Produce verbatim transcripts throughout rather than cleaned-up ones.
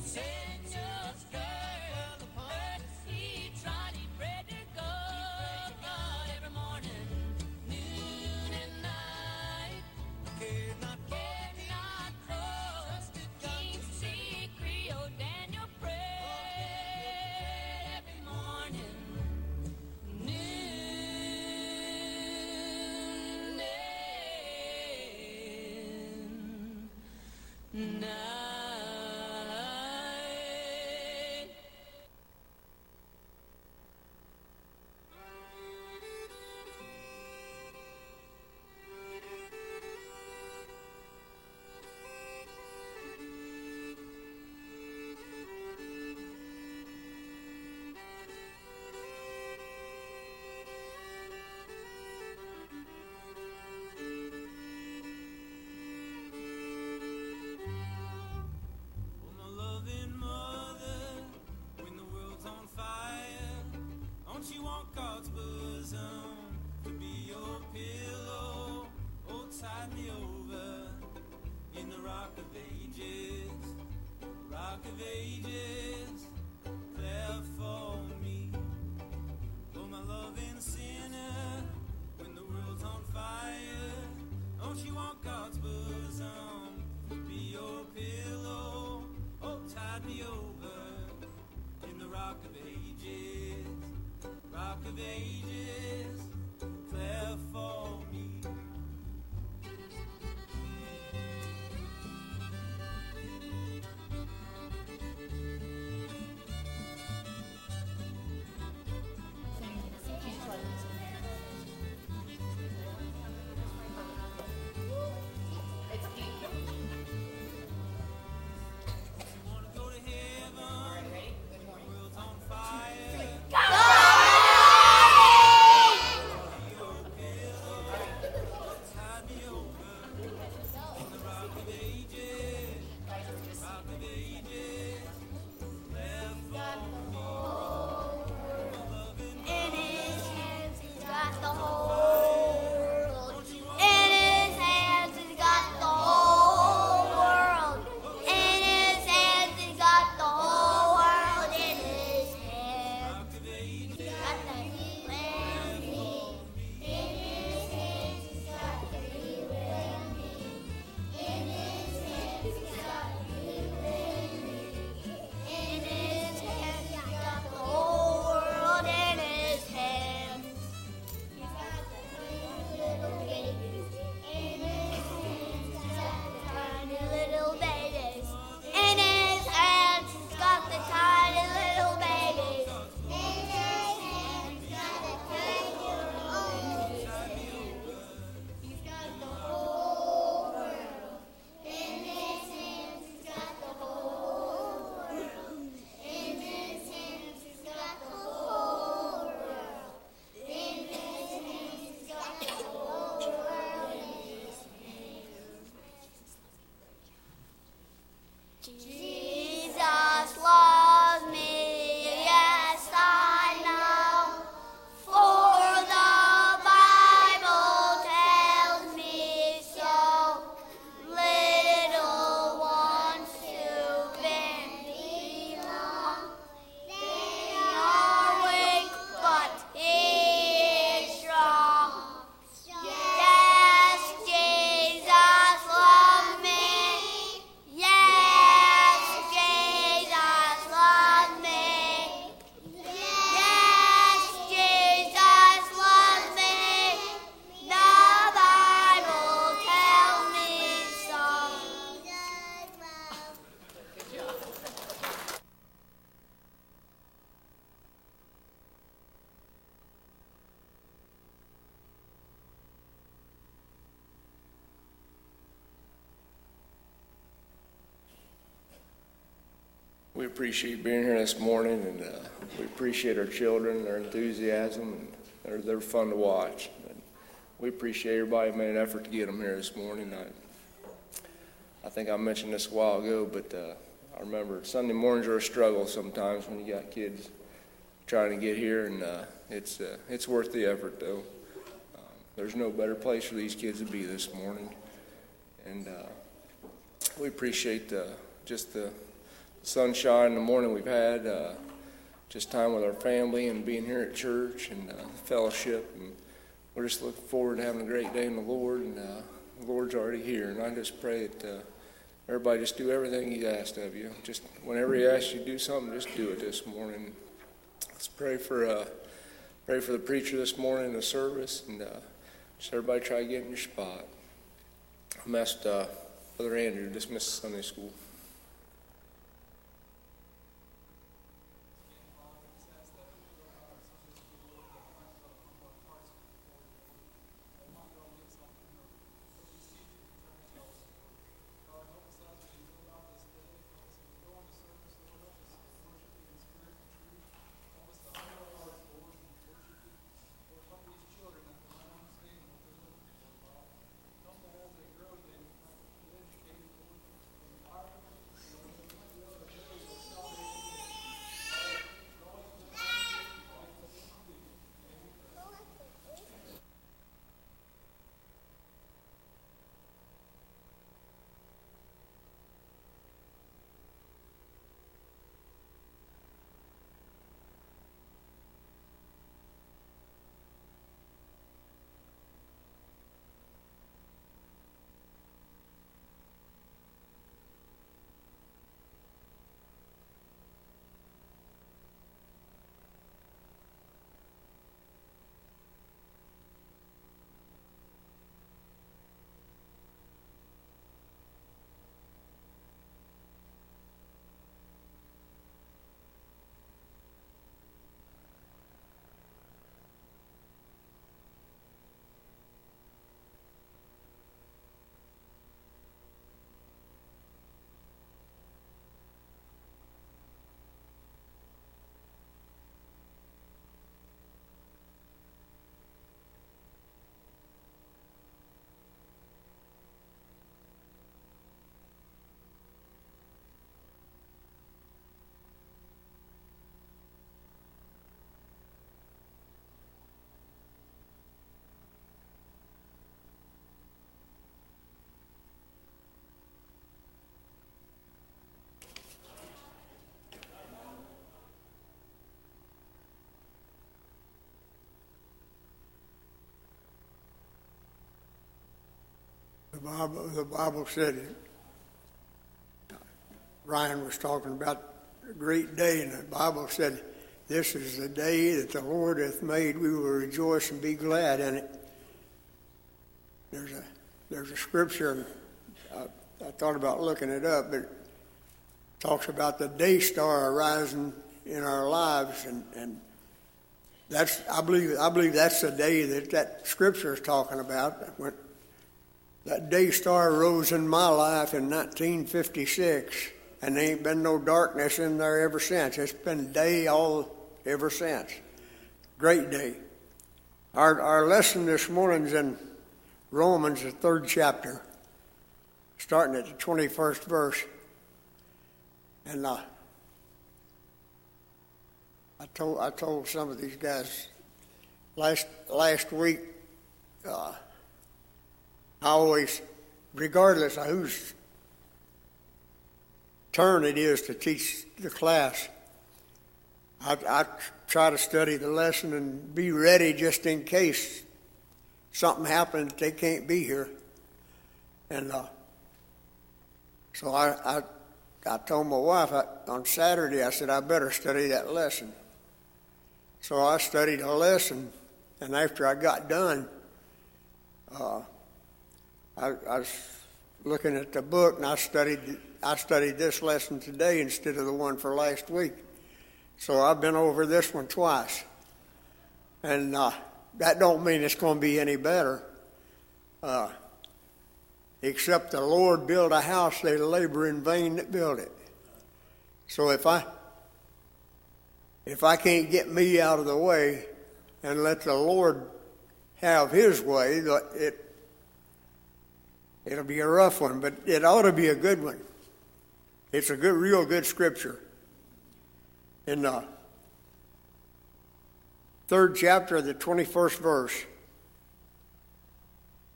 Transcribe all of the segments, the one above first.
We appreciate being here this morning, and uh, we appreciate our children, their enthusiasm, and they're, they're fun to watch. And we appreciate everybody who made an effort to get them here this morning. I, I think I mentioned this a while ago, but uh, I remember Sunday mornings are a struggle sometimes when you got kids trying to get here, and uh, it's uh, it's worth the effort, though. Um, there's no better place for these kids to be this morning, and uh, we appreciate uh, just the sunshine in the morning we've had, uh, just time with our family and being here at church and uh, fellowship. And we're just looking forward to having a great day in the Lord. And uh, the Lord's already here. And I just pray that uh, everybody just do everything He's asked of you. Just whenever He asks you to do something, just do it this morning. Let's pray for uh, pray for the preacher this morning in the service, and uh, just everybody try to get in your spot. I'm asked uh, Brother Andrew to dismiss Sunday school. The Bible, the Bible said, Ryan was talking about a great day, and the Bible said, this is the day that the Lord hath made. We will rejoice and be glad in it. There's a there's a scripture, and I, I thought about looking it up, but it talks about the day star arising in our lives, and, and that's I believe I believe that's the day that that scripture is talking about. When that day star rose in my life in nineteen fifty-six, and there ain't been no darkness in there ever since. It's been day all ever since. Great day. Our our lesson this morning's in Romans, the third chapter, starting at the twenty-first verse. And uh, I told I told some of these guys last last week. Uh, I always, regardless of whose turn it is to teach the class, I, I try to study the lesson and be ready just in case something happens that they can't be here. And uh, so I, I I told my wife I, on Saturday, I said, I better study that lesson. So I studied a lesson, and after I got done, uh, I, I was looking at the book, and I studied I studied this lesson today instead of the one for last week. So I've been over this one twice, and uh, that don't mean it's going to be any better. Uh, except the Lord build a house, they labor in vain that build it. So if I if I can't get me out of the way and let the Lord have His way, it it'll be a rough one, but it ought to be a good one. It's a good, real good scripture. In the third chapter of the twenty-first verse,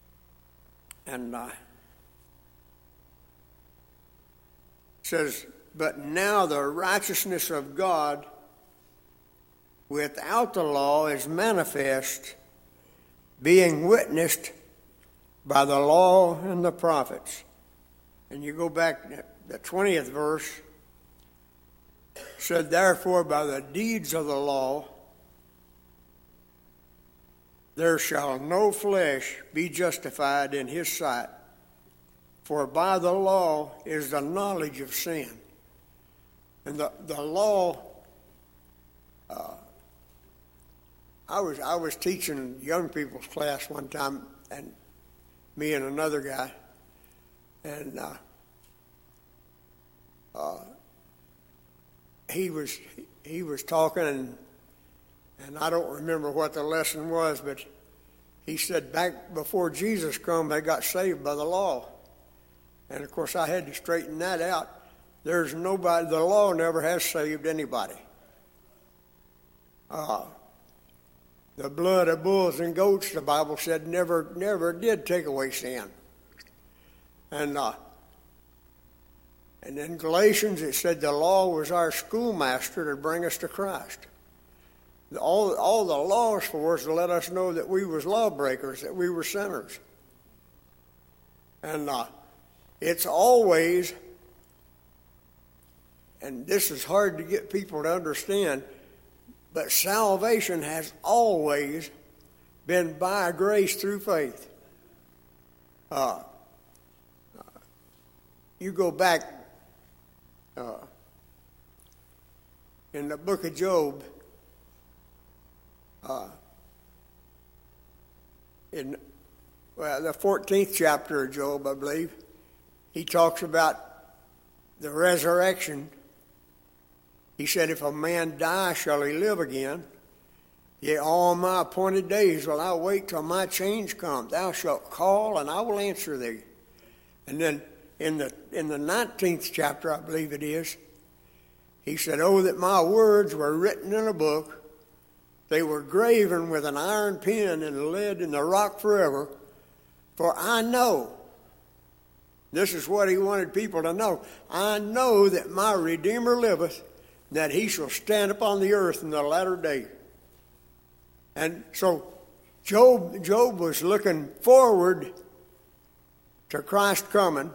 and uh, it says, but now the righteousness of God without the law is manifest, being witnessed by the law and the prophets. And you go back to the twentieth verse, said, therefore by the deeds of the law there shall no flesh be justified in his sight, for by the law is the knowledge of sin. And the, the law, uh, I was I was teaching young people's class one time, and me and another guy, and uh, uh, he was he was talking, and, and I don't remember what the lesson was, but he said back before Jesus come, they got saved by the law. And of course, I had to straighten that out. There's nobody, the law never has saved anybody. Uh, the blood of bulls and goats, the Bible said, never, never did take away sin. And uh, and in Galatians, it said the law was our schoolmaster to bring us to Christ. All, all the law is for is to let us know that we was lawbreakers, that we were sinners. And uh, it's always, and this is hard to get people to understand, but salvation has always been by grace through faith. Uh, you go back uh, in the book of Job, uh, in well, the fourteenth chapter of Job, I believe, he talks about the resurrection. He said, if a man die, shall he live again? Yea, all my appointed days will I wait till my change come. Thou shalt call, and I will answer thee. And then in the in the nineteenth chapter, I believe it is, he said, oh, that my words were written in a book. They were graven with an iron pen and lead in the rock forever. For I know, this is what he wanted people to know, I know that my Redeemer liveth, that he shall stand upon the earth in the latter day. And so Job, Job was looking forward to Christ coming,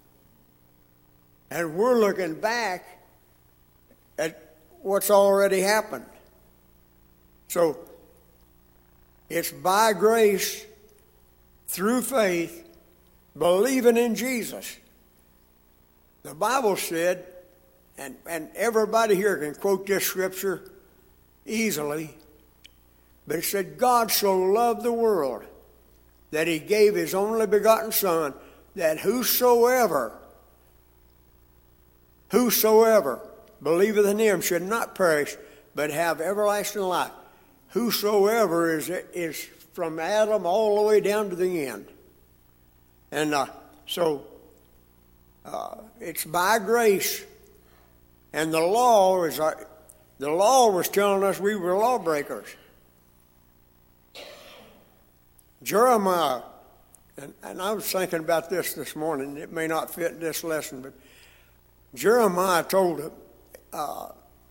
and we're looking back at what's already happened. So it's by grace, through faith, believing in Jesus. The Bible said, and, and everybody here can quote this scripture easily, but it said, God so loved the world that he gave his only begotten Son, that whosoever, whosoever believeth in him should not perish, but have everlasting life. Whosoever is, is from Adam all the way down to the end. And uh, so uh, it's by grace. And the law is our, the law was telling us we were lawbreakers. Jeremiah, and, and I was thinking about this this morning. It may not fit in this lesson, but Jeremiah told uh,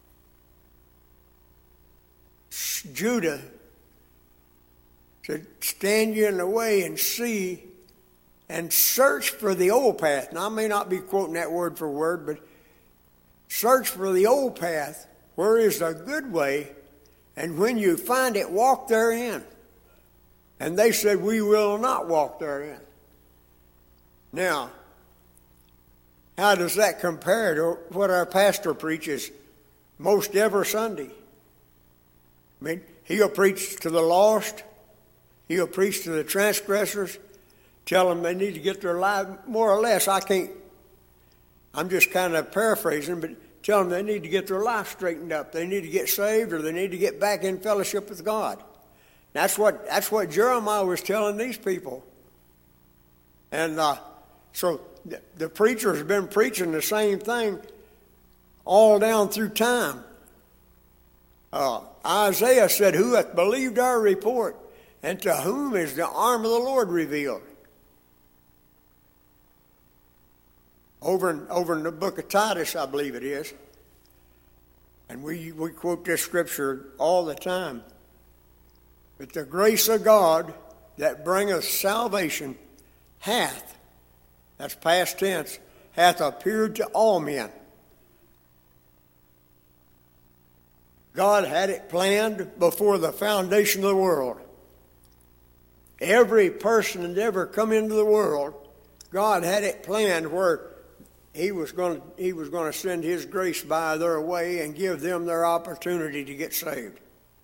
Judah, said, stand you in the way and see and search for the old path. Now, I may not be quoting that word for word, but search for the old path, where is the good way, and when you find it, walk therein. And they said, we will not walk therein. Now, how does that compare to what our pastor preaches most every Sunday? I mean, he'll preach to the lost. He'll preach to the transgressors. Tell them they need to get their life, more or less. I can't, I'm just kind of paraphrasing, but tell them they need to get their life straightened up. They need to get saved, or they need to get back in fellowship with God. That's what, that's what Jeremiah was telling these people. And uh, so the, the preachers have been preaching the same thing all down through time. Uh, Isaiah said, who hath believed our report, and to whom is the arm of the Lord revealed? over in, over in the book of Titus, I believe it is. And we, we quote this scripture all the time. But the grace of God that bringeth salvation hath, that's past tense, hath appeared to all men. God had it planned before the foundation of the world. Every person that ever come into the world, God had it planned where He was going to, He was going to send His grace by their way and give them their opportunity to get saved.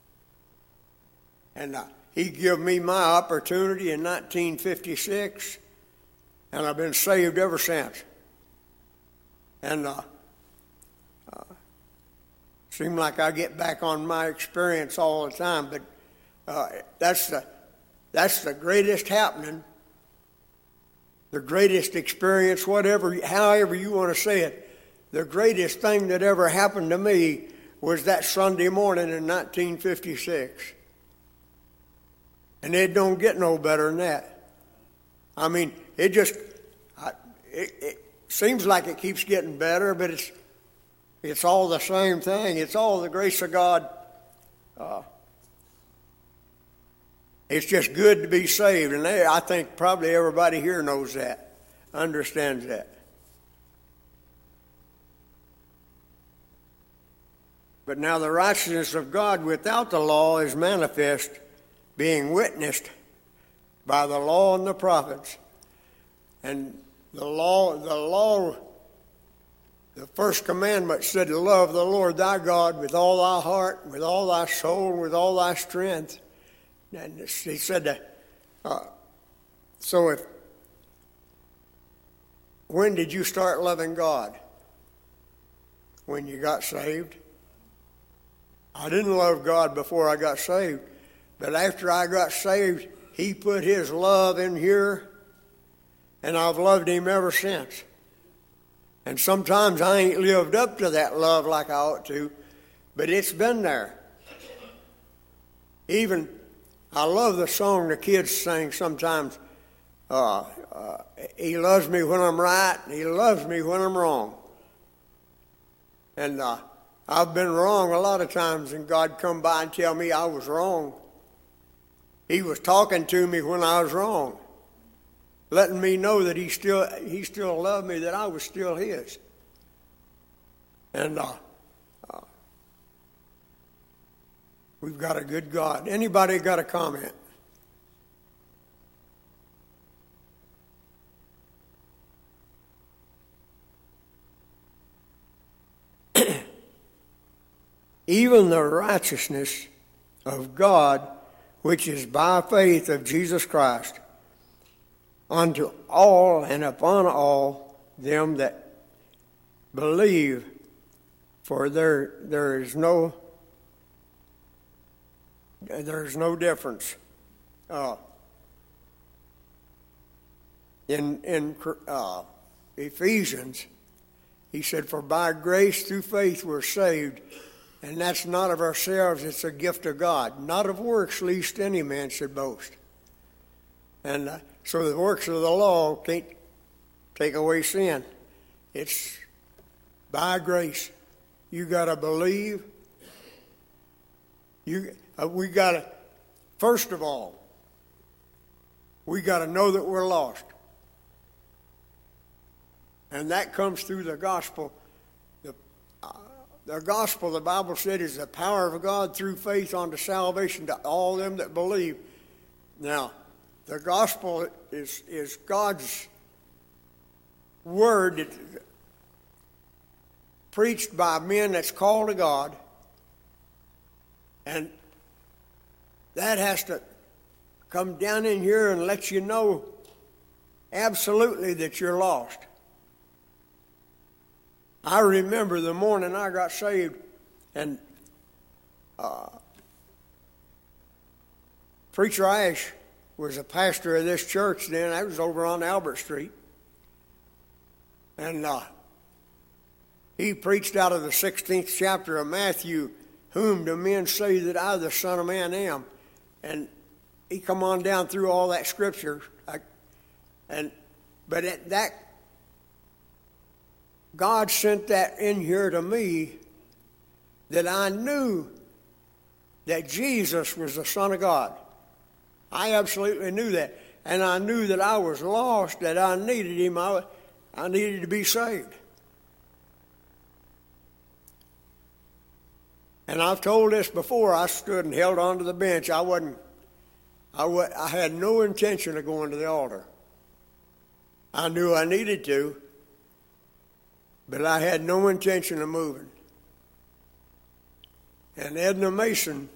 And uh, He gave me my opportunity in nineteen fifty-six, and I've been saved ever since. And uh, uh, seems like I get back on my experience all the time, but uh, that's the that's the greatest happening, the greatest experience, whatever, however you want to say it. The greatest thing that ever happened to me was that Sunday morning in nineteen fifty-six. And it don't get no better than that. I mean, it just, I, it, it seems like it keeps getting better, but it's it's all the same thing. It's all the grace of God. Uh, it's just good to be saved. And they, I think probably everybody here knows that, understands that. But now the righteousness of God without the law is manifest, being witnessed by the law and the prophets. And the law, the law, the first commandment said to love the Lord thy God with all thy heart, with all thy soul, with all thy strength. And he said that. Uh, so if, when did you start loving God? When you got saved? I didn't love God before I got saved. But after I got saved, He put His love in here, and I've loved Him ever since. And sometimes I ain't lived up to that love like I ought to, but it's been there. Even, I love the song the kids sing sometimes. Uh, uh, he loves me when I'm right, and He loves me when I'm wrong. And uh, I've been wrong a lot of times, and God come by and tell me I was wrong. He was talking to me when I was wrong, letting me know that he still he still loved me, that I was still His. And uh, uh, we've got a good God. Anybody got a comment? Even the righteousness of God, which is by faith of Jesus Christ, unto all and upon all them that believe, for there there is no there is no difference. Uh, in in uh, Ephesians, he said, "For by grace through faith we're saved." And that's not of ourselves, it's a gift of God. Not of works, lest any man should boast. And uh, so the works of the law can't take away sin. It's by grace. You got to believe. You, uh, we got to, first of all, we got to know that we're lost. And that comes through the gospel. The, uh, the gospel, the Bible said, is the power of God through faith unto salvation to all them that believe. Now, the gospel is, is God's word preached by men that's called to God. And that has to come down in here and let you know absolutely that you're lost. I remember the morning I got saved, and uh, Preacher Ash was a pastor of this church then. I was over on Albert Street. And uh, he preached out of the sixteenth chapter of Matthew, "Whom do men say that I, the Son of Man, am?" And he come on down through all that scripture. I, and But at that God sent that in here to me that I knew that Jesus was the Son of God. I absolutely knew that. And I knew that I was lost, that I needed him. I, I needed to be saved. And I've told this before. I stood and held on to the bench. I wasn't, I, wa- I had no intention of going to the altar. I knew I needed to, but I had no intention of moving. And Edna Mason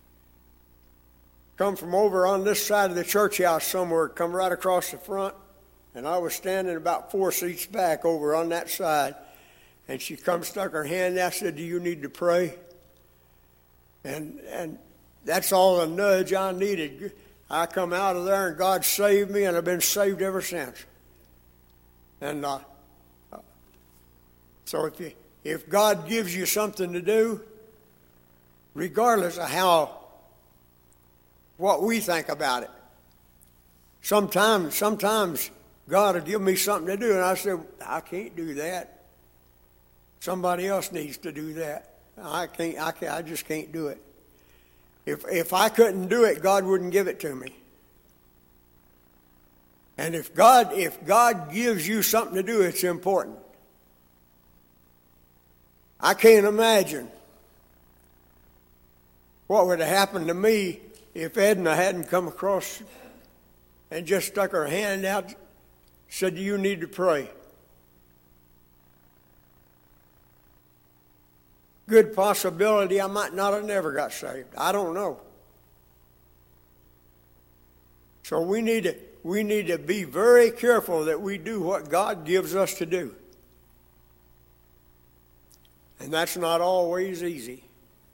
come from over on this side of the church house somewhere, come right across the front, and I was standing about four seats back over on that side, and she come stuck her hand out. I said, "Do you need to pray?" And and that's all the nudge I needed. I come out of there, and God saved me, and I've been saved ever since. And uh, so if you, if God gives you something to do, regardless of how, what we think about it, sometimes sometimes God will give me something to do, and I say, "I can't do that. Somebody else needs to do that. I can't. I can't. I just can't do it." If if I couldn't do it, God wouldn't give it to me. And if God if God gives you something to do, it's important. I can't imagine what would have happened to me if Edna hadn't come across and just stuck her hand out, said, "You need to pray." Good possibility I might not have never got saved. I don't know. So we need to we need to be very careful that we do what God gives us to do. And that's not always easy.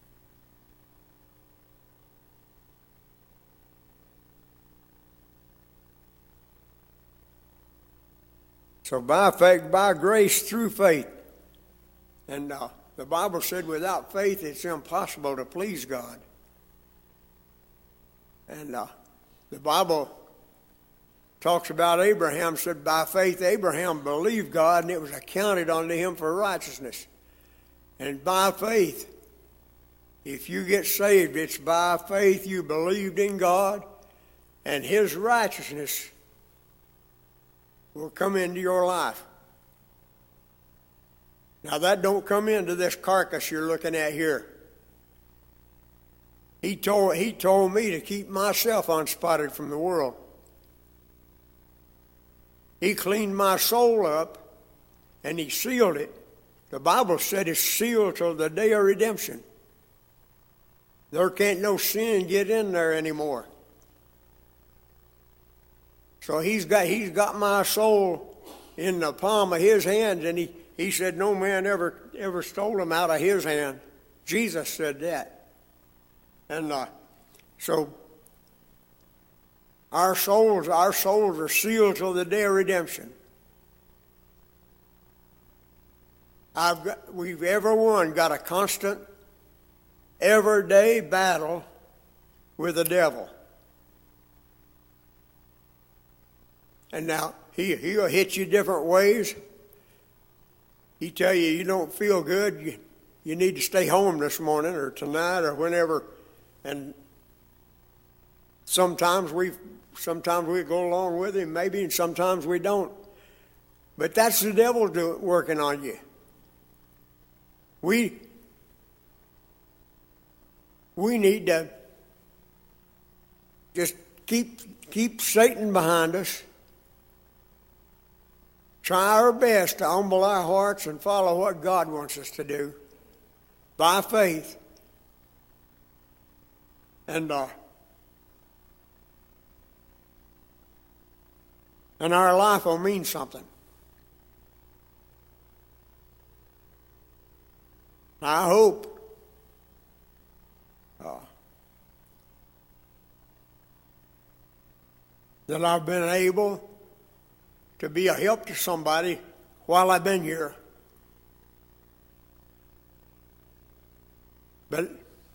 So by faith, by grace, through faith. And uh, the Bible said without faith it's impossible to please God. And uh, the Bible talks about Abraham, said by faith Abraham believed God, and it was accounted unto him for righteousness. And by faith, if you get saved, it's by faith you believed in God, and his righteousness will come into your life. Now that don't come into this carcass you're looking at here. He told, he told me to keep myself unspotted from the world. He cleaned my soul up and he sealed it. The Bible said it's sealed till the day of redemption. There can't no sin get in there anymore. So he's got he's got my soul in the palm of his hand, and he, he said no man ever ever stole him out of his hand. Jesus said that. And uh, so our souls, our souls are sealed till the day of redemption. I've got, we've everyone got a constant, everyday battle with the devil. And now, he, he'll hit you different ways. He tell you you don't feel good, you, you need to stay home this morning or tonight or whenever. And sometimes we sometimes we go along with him, maybe, and sometimes we don't. But that's the devil do, working on you. We, we need to just keep keep Satan behind us. Try our best to humble our hearts and follow what God wants us to do by faith. And uh, and our life will mean something. I hope uh, that I've been able to be a help to somebody while I've been here. But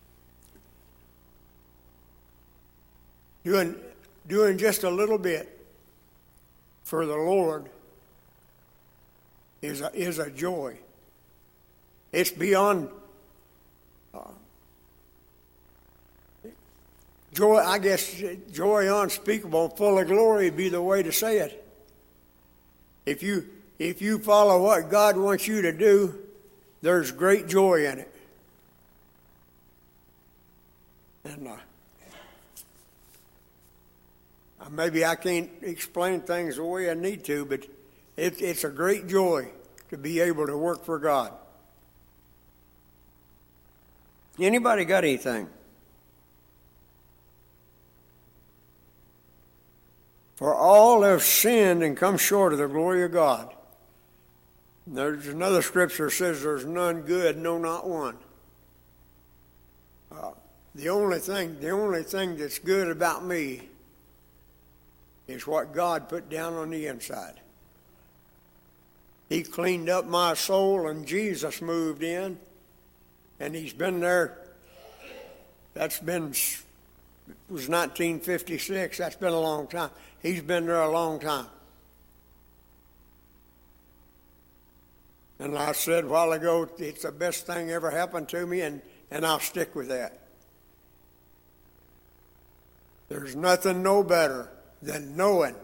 doing, doing just a little bit for the Lord is a, is a joy. It's beyond uh, joy. I guess joy unspeakable, full of glory would be the way to say it. If you if you follow what God wants you to do, there's great joy in it. And uh, maybe I can't explain things the way I need to, but it, it's a great joy to be able to work for God. Anybody got anything? For all have sinned and come short of the glory of God. There's another scripture that says there's none good, no, not one. Uh, the only thing, the only thing that's good about me is what God put down on the inside. He cleaned up my soul, and Jesus moved in, and he's been there. That's been, it was nineteen fifty-six. That's been a long time. He's been there a long time. And I said a while ago, it's the best thing ever happened to me, and, and I'll stick with that. There's nothing no better than knowing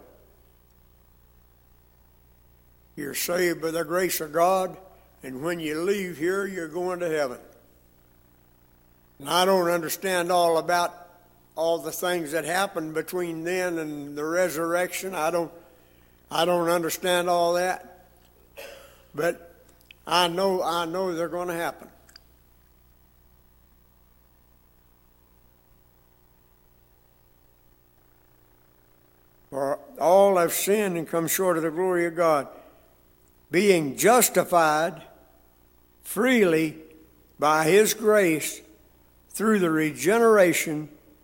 you're saved by the grace of God, and when you leave here, you're going to heaven. And I don't understand all about all the things that happened between then and the resurrection. I don't, I don't understand all that, but I know, I know they're going to happen. For all have sinned and come short of the glory of God, being justified freely by his grace through the regeneration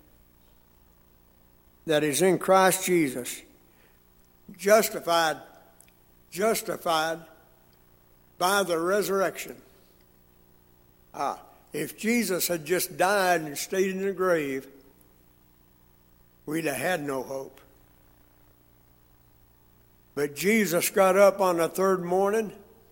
that is in Christ Jesus. Justified, justified by the resurrection. Ah, if Jesus had just died and stayed in the grave, we'd have had no hope. But Jesus got up on the third morning,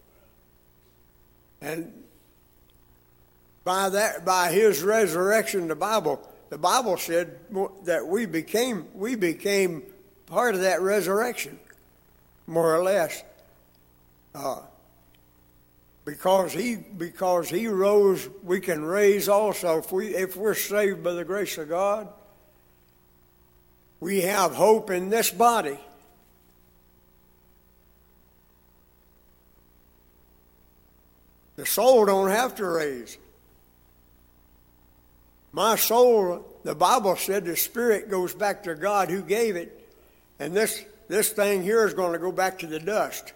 and by that, by his resurrection, the Bible, the Bible said that we became we became part of that resurrection, more or less, uh, because he because he rose, we can raise also. If we if we're saved by the grace of God, we have hope in this body. The soul don't have to raise. My soul, the Bible said the spirit goes back to God who gave it, and this, this thing here is going to go back to the dust.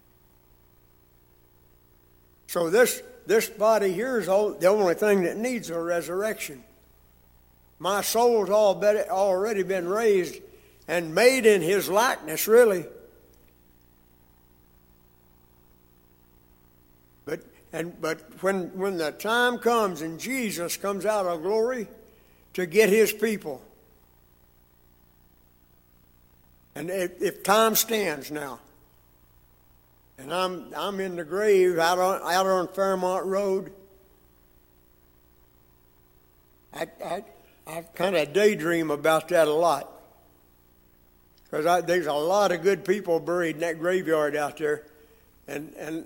So this, this body here is all, the only thing that needs a resurrection. My soul's all better, already been raised and made in his likeness, really. But And but when when the time comes and Jesus comes out of glory to get his people, and if, if time stands now, and I'm I'm in the grave out on out on Fairmont Road, I I I kind of daydream about that a lot, because there's a lot of good people buried in that graveyard out there, and and.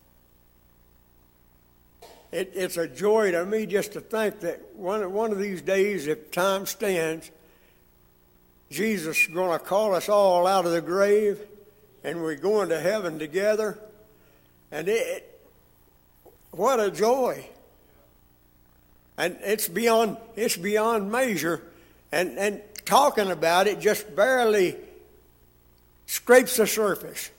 It, it's a joy to me just to think that one, one of these days, if time stands, Jesus is going to call us all out of the grave, and we're going to heaven together. And it, it what a joy! And it's beyond it's beyond measure. And and talking about it just barely scrapes the surface.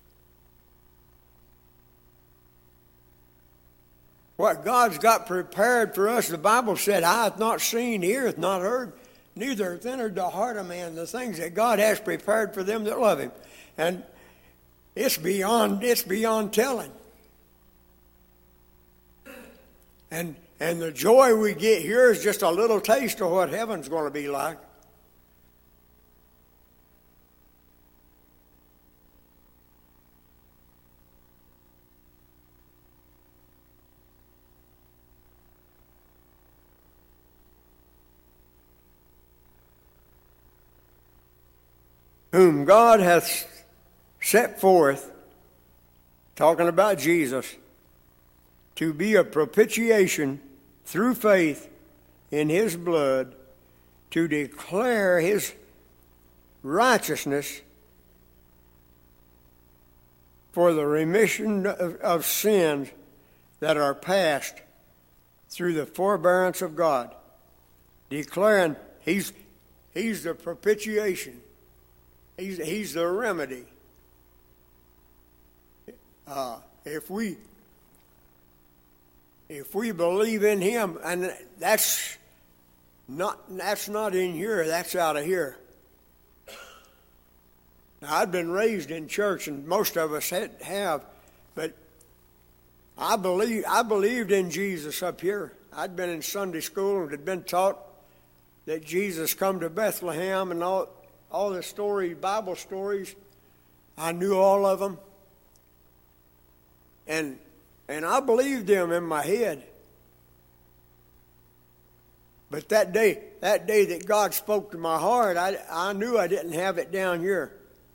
What God's got prepared for us, the Bible said, eye hath not seen, ear hath not heard, neither hath entered the heart of man the things that God has prepared for them that love him. And it's beyond, it's beyond telling. And and the joy we get here is just a little taste of what heaven's going to be like. whom God hath set forth, talking about Jesus, to be a propitiation through faith in his blood, to declare his righteousness for the remission of, of sins that are past through the forbearance of God. Declaring he's, he's the propitiation. He's, he's the remedy. Uh, if we if we believe in him, and that's not that's not in here, that's out of here. Now, I've been raised in church, and most of us had, have, but I believe I believed in Jesus up here. I'd been in Sunday school and had been taught that Jesus come to Bethlehem and all all the stories, Bible stories. I knew all of them. And and I believed them in my head. But that day, that day that God spoke to my heart, I, I knew I didn't have it down here.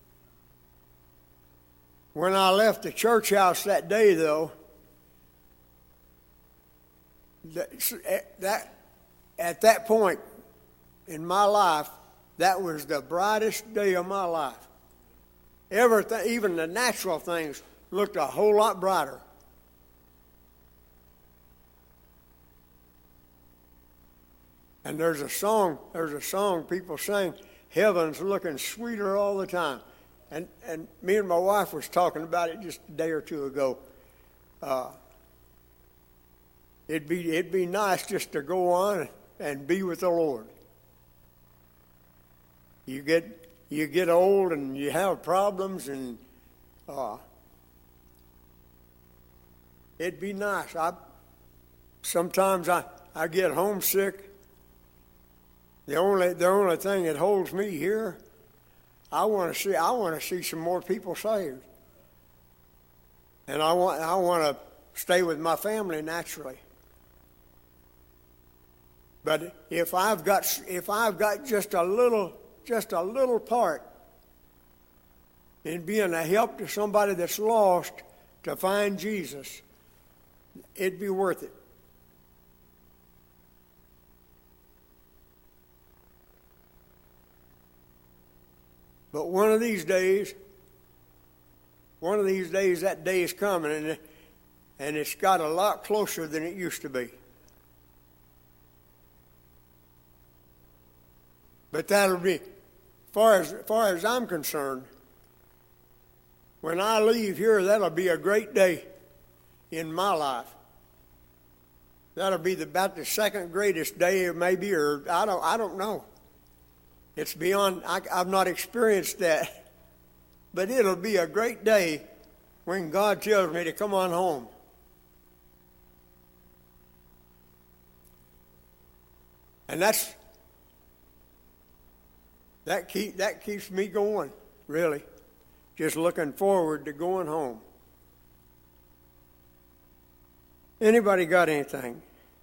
When I left the church house that day, though, that, that at that point in my life, that was the brightest day of my life. Everything, even the natural things, looked a whole lot brighter. And there's a song, there's a song people sing, heaven's looking sweeter all the time. And and me and my wife was talking about it just a day or two ago. Uh, it'd be it'd be nice just to go on and be with the Lord. You get you get old and you have problems, and uh, it'd be nice. I sometimes I, I get homesick. The only the only thing that holds me here, I want to see I want to see some more people saved, and I want I want to stay with my family naturally. But if I've got if I've got just a little just a little part in being a help to somebody that's lost to find Jesus, it'd be worth it. But one of these days, one of these days, that day is coming, and, and it's got a lot closer than it used to be. But that'll be, far as far as I'm concerned, when I leave here, that'll be a great day in my life. That'll be the, about the second greatest day, maybe, or I don't I don't know. It's beyond, I, I've not experienced that. But it'll be a great day when God tells me to come on home. And that's, that, keep, that keeps me going, really. Just looking forward to going home. Anybody got anything?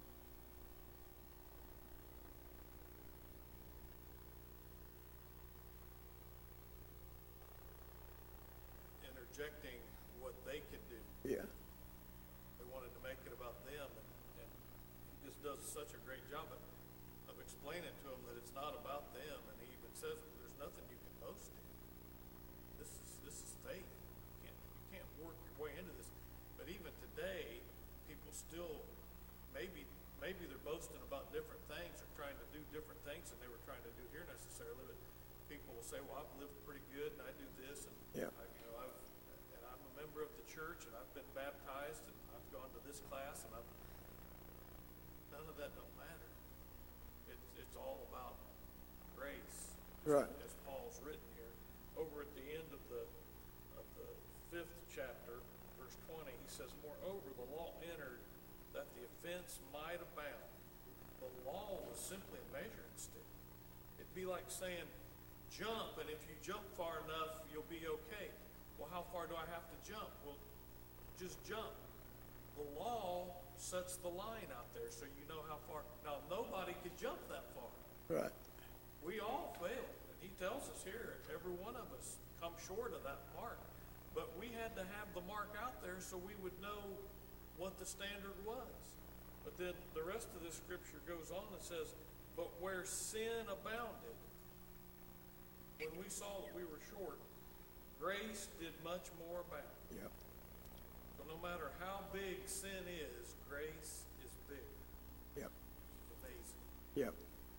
Interjecting what they could do. Yeah. They wanted to make it about them, and, and he just does such a great job of, of explaining to them that it's not about them, and he even says there's nothing you can boast in. This is this is faith. You can't you can't work your way into this. But even today, people still maybe maybe they're boasting about different things or trying to do different things than they were trying to do here necessarily. But people will say, "Well, I've lived pretty good, and I do this, and Yeah. I, you know, I've and I'm a member of the church, and I've been baptized, and I've gone to this class, and I've none of that don't matter. It's it's all about grace, Right. as Paul's written here. Over at the end of the of the fifth chapter, verse twenty, he says, "Moreover, the law entered that the offense might abound. The law was simply a measuring stick. It'd be like saying, jump, and if you jump far enough, you'll be okay. Well, how far do I have to jump? Well, just jump. The law sets the line out there so you know how far. Now, nobody could jump that far. Right. We all fail, and he tells us here, every one of us come short of that mark. But we had to have the mark out there so we would know what the standard was. But then the rest of the scripture goes on and says, but where sin abounded, when we saw that we were short, grace did much more abound. Yep. So no matter how big sin is, grace is big. Yep. It's amazing. Yep.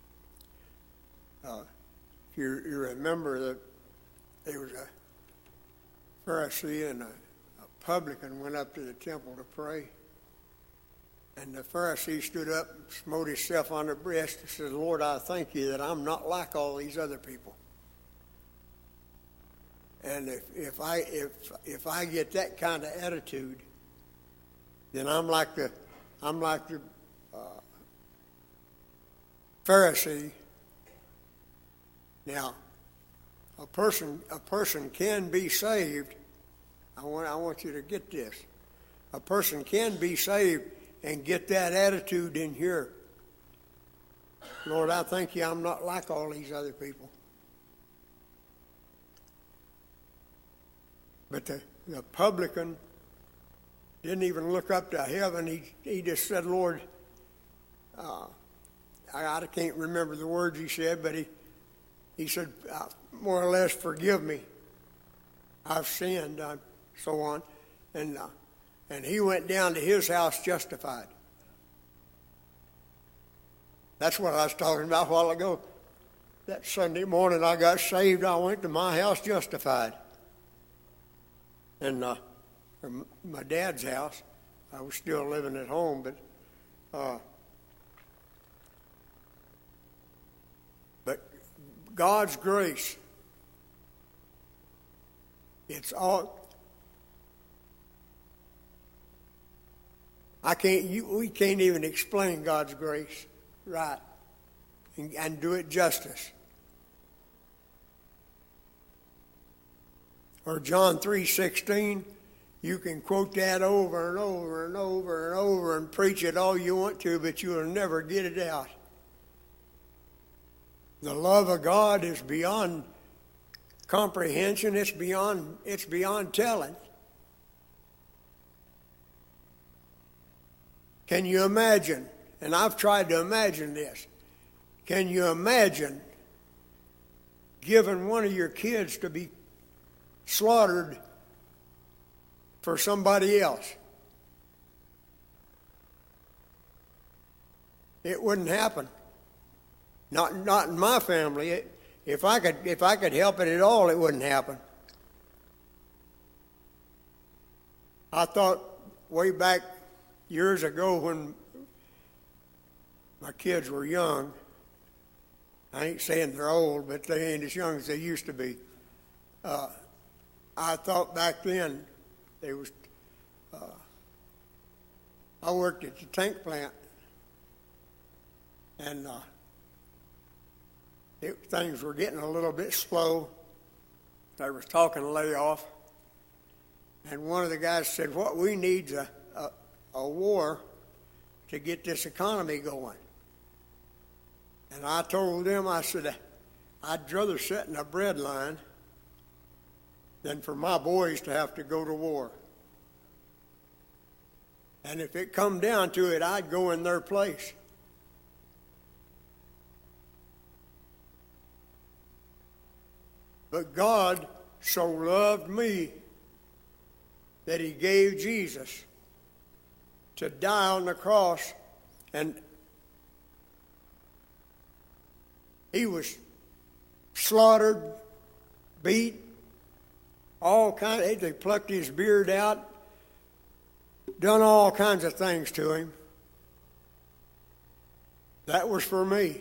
Uh, you, you remember that there was a Pharisee and a, a publican went up to the temple to pray. And the Pharisee stood up and smote himself on the breast and said, Lord, I thank you that I'm not like all these other people. And if, if I if if I get that kind of attitude, then I'm like the I'm like the uh, Pharisee. Now, a person a person can be saved. I want I want you to get this. A person can be saved and get that attitude in here. Lord, I thank you I'm not like all these other people. But the, the publican didn't even look up to heaven. He he just said, Lord, uh, I, I can't remember the words he said, but he, he said, uh, more or less, forgive me. I've sinned, uh, so on. And, uh, and he went down to his house justified. That's what I was talking about a while ago. That Sunday morning I got saved, I went to my house justified. And uh, my dad's house, I was still living at home, but uh, but God's grace, it's all. I can't. You, we can't even explain God's grace, right, and, and do it justice. Or John three sixteen, you can quote that over and over and over and over and preach it all you want to, but you will never get it out. The love of God is beyond comprehension. It's beyond, it's beyond telling. Can you imagine? And I've tried to imagine this. Can you imagine giving one of your kids to be slaughtered for somebody else? It wouldn't happen. Not not in my family. It, if I could if I could help it at all, it wouldn't happen. I thought way back years ago when my kids were young, I ain't saying they're old, but they ain't as young as they used to be. Uh, I thought back then there was, uh, I worked at the tank plant, and uh, it, things were getting a little bit slow. They was talking layoff, and one of the guys said, what we need is a, a, a war to get this economy going. And I told them, I said, I'd rather sit in a bread line than for my boys to have to go to war. And if it come down to it, I'd go in their place. But God so loved me that he gave Jesus to die on the cross, and he was slaughtered, beat, all kind of, they plucked his beard out, done all kinds of things to him. That was for me.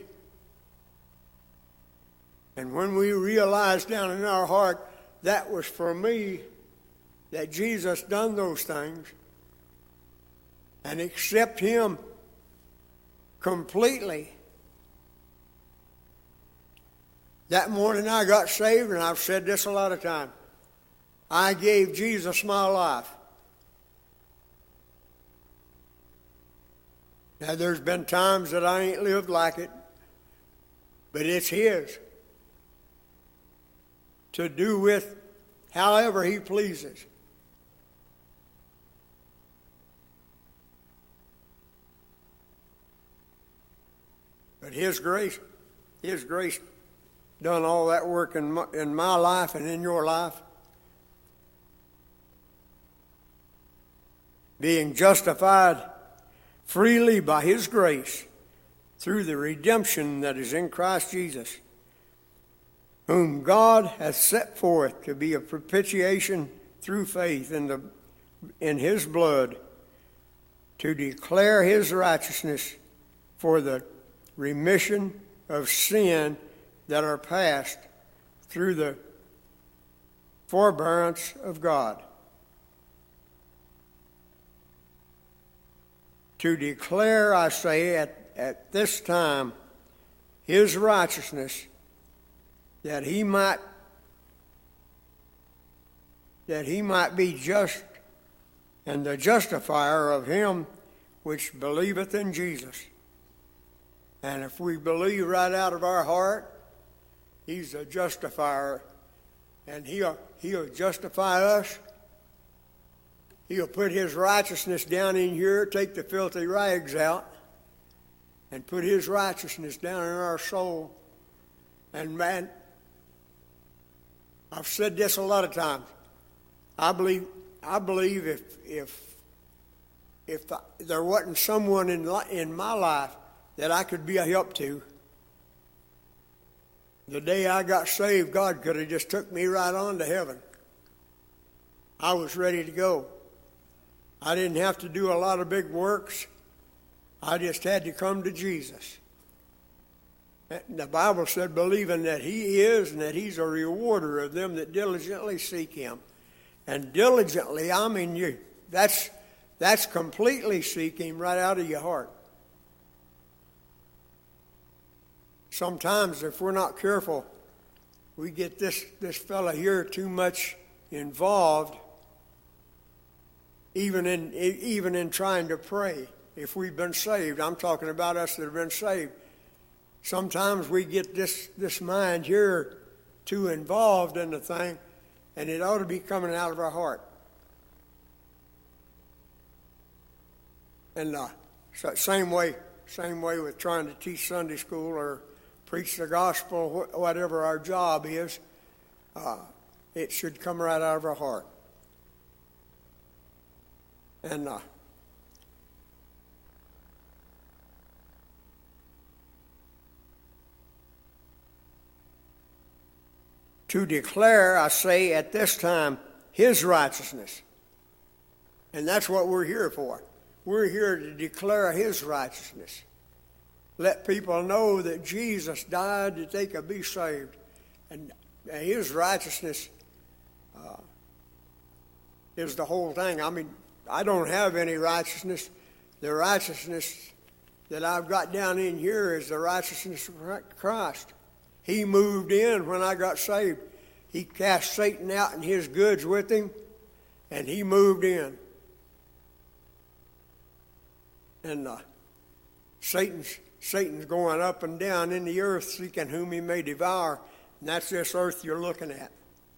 And when we realized down in our heart that was for me, that Jesus done those things, and accept him completely. That morning I got saved, and I've said this a lot of times. I gave Jesus my life. Now, there's been times that I ain't lived like it, but it's his. to do with however he pleases. But his grace, his grace done all that work in my, in my life and in your life. Being justified freely by his grace through the redemption that is in Christ Jesus, whom God hath set forth to be a propitiation through faith in the in his blood, to declare his righteousness for the remission of sin that are past through the forbearance of God. To declare, I say, at, at this time, his righteousness, that he might that he might be just and the justifier of him which believeth in Jesus. And if we believe right out of our heart, he's a justifier, and he'll, he'll justify us. He'll put his righteousness down in here, take the filthy rags out, and put his righteousness down in our soul. And man, I've said this a lot of times. I believe, I believe if if if there wasn't someone in in my life that I could be a help to, the day I got saved, God could have just took me right on to heaven. I was ready to go. I didn't have to do a lot of big works. I just had to come to Jesus. The Bible said, believing that he is and that he's a rewarder of them that diligently seek him. And diligently, I mean, you. That's, that's completely seek him right out of your heart. Sometimes, if we're not careful, we get this, this fella here too much involved, even in even in trying to pray. If we've been saved, I'm talking about us that have been saved. Sometimes we get this, this mind here too involved in the thing, and it ought to be coming out of our heart. And uh, so same way, same way with trying to teach Sunday school or preach the gospel, whatever our job is, uh, it should come right out of our heart. And uh, to declare, I say, at this time, his righteousness. And that's what we're here for. We're here to declare his righteousness. Let people know that Jesus died that they could be saved. And his righteousness uh, is the whole thing. I mean, I don't have any righteousness. The righteousness that I've got down in here is the righteousness of Christ. He moved in when I got saved. He cast Satan out and his goods with him, and he moved in. And uh, Satan's, Satan's going up and down in the earth seeking whom he may devour, and that's this earth you're looking at.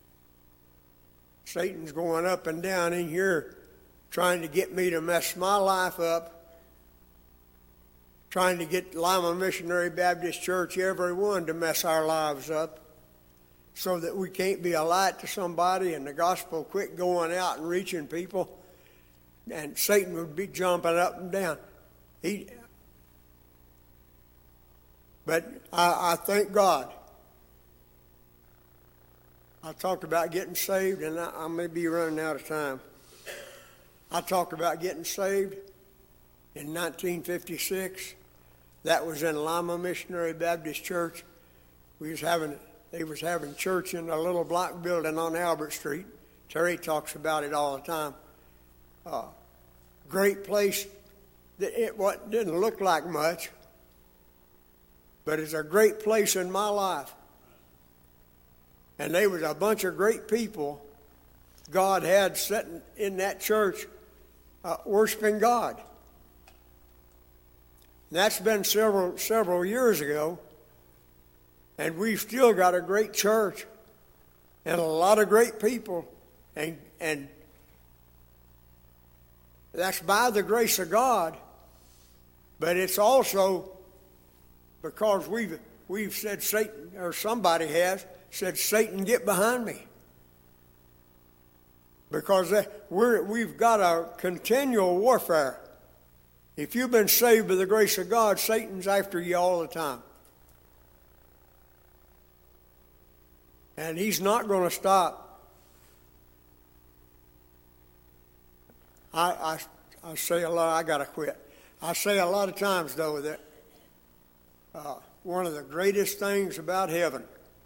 Satan's going up and down in here trying to get me to mess my life up, trying to get Lima Missionary Baptist Church, everyone, to mess our lives up so that we can't be a light to somebody and the gospel quit going out and reaching people, and Satan would be jumping up and down. He, but I, I thank God. I talked about getting saved, and I, I may be running out of time. I talked about getting saved in nineteen fifty-six. That was in Lima Missionary Baptist Church. We was having, they was having church in a little block building on Albert Street. Terry talks about it all the time. Uh, great place. It what didn't look like much, but it's a great place in my life. And there was a bunch of great people God had sitting in that church uh, worshiping God. And that's been several several years ago, and we've still got a great church. and a lot of great people, and and that's by the grace of God, but it's also because we've we've said Satan, or somebody has said, Satan, get behind me. Because we're, we've got a continual warfare. If you've been saved by the grace of God, Satan's after you all the time. And he's not going to stop. I, I, I say a lot, I got to quit. I say a lot of times, though, that uh, one of the greatest things about heaven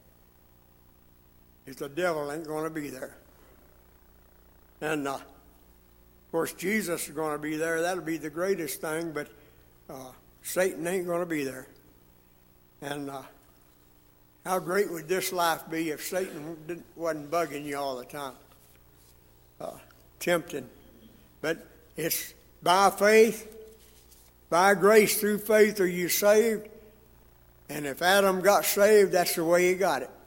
is the devil ain't going to be there. And, uh, of course, Jesus is going to be there. That'll be the greatest thing, but uh, Satan ain't going to be there. And uh, how great would this life be if Satan didn't, wasn't bugging you all the time, uh, tempting. But it's by faith, by grace through faith are you saved. And if Adam got saved, that's the way he got it.